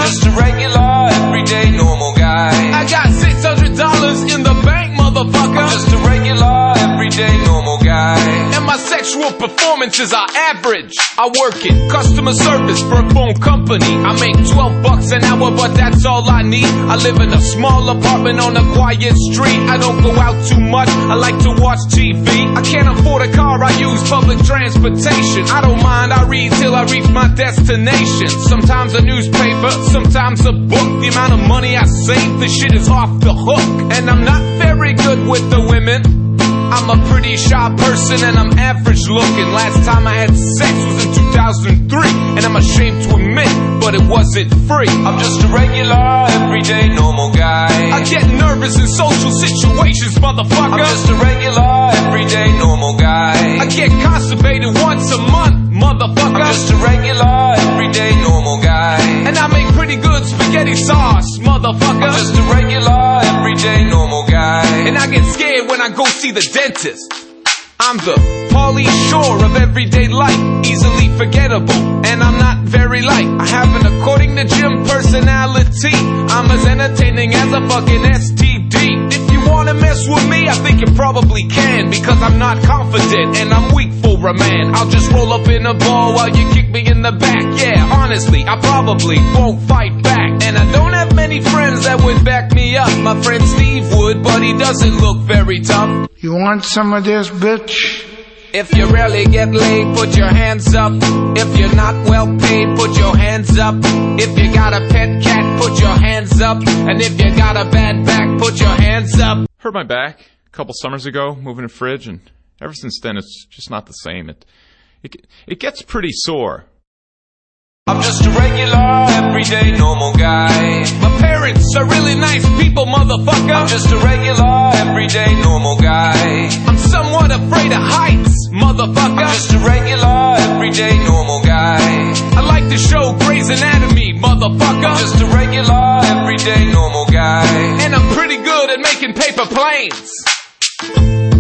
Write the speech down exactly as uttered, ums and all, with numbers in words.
just a regular, everyday, normal guy. I got six hundred dollars in the bank, motherfucker. I'm just a regular, everyday, normal guy. And my sexual performances are average. I work in customer service for a phone company. I make twelve bucks an hour, but that's all I need. I live in a small apartment on a quiet street. I don't go out too much, I like to watch T V. I can't afford a car, I use public transportation. I don't mind, I read till I reach my destination. Sometimes a newspaper, sometimes a book. The amount of money I save, this shit is off the hook. And I'm not very good with the women. I'm a pretty shy person and I'm average looking. Last time I had sex was in two thousand three, and I'm ashamed to admit, but it wasn't free. I'm just a regular, everyday, normal guy. I get nervous in social situations, motherfucker. I'm just a regular, everyday, normal guy. I get constipated once a month, motherfucker. I'm just a regular, everyday, normal guy. And I make pretty good spaghetti sauce, motherfucker. I'm just a regular, everyday, normal guy. And I get scared when I go see the dentist. I'm the Pauly Shore of everyday life, easily forgettable, and I'm not very light. I have an according to Jim personality. I'm as entertaining as a fucking S T D. If you wanna mess with me, I think you probably can, because I'm not confident and I'm weak for a man. I'll just roll up in a ball while you kick me in the back. Yeah, honestly, I probably won't fight back. And I don't have many friends that would back me up. My friend Steve would, but he doesn't look very tough. You want some of this, bitch? If you rarely get laid, put your hands up. If you're not well paid, put your hands up. If you got a pet cat, put your hands up. And if you got a bad back, put your hands up. Hurt my back a couple summers ago, moving a fridge, and ever since then it's just not the same. It it, it gets pretty sore. I'm just a regular, everyday, normal guy. My parents are really nice people, motherfucker. I'm just a regular, everyday, normal guy. I'm somewhat afraid of heights, motherfucker. I'm just a regular, everyday, normal guy. I like the show Grey's Anatomy, motherfucker. I'm just a regular, everyday, normal guy. And I'm pretty good at making paper planes.